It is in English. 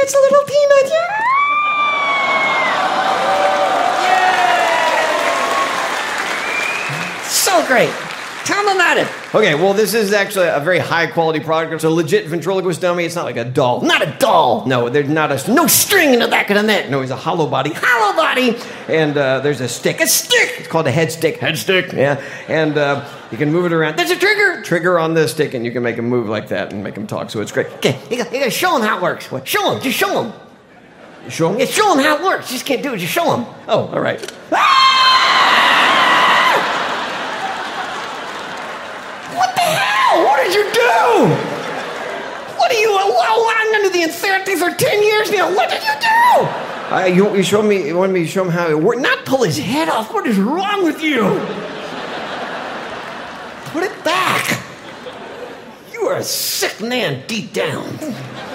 It's a little peanut. Yeah. So great. Tell them about it. Okay, well, this is actually a very high-quality product. It's a legit ventriloquist dummy. It's not like a doll. Not a doll. No, there's no string in the back of the neck. No, he's a hollow body. Hollow body. And there's a stick. A stick. It's called a head stick. Head stick. Yeah. And you can move it around. There's a trigger. Trigger on the stick, and you can make him move like that and make him talk. So it's great. Okay, you gotta show him how it works. What? Show him. Just show him. You show him? Yeah, show him how it works. You just can't do it. Just show him. Oh, all right. What did you do? What are you, I'm under the insanity for 10 years now. What did you do? You want me to show him how it works? Not pull his head off. What is wrong with you? Put it back. You are a sick man deep down.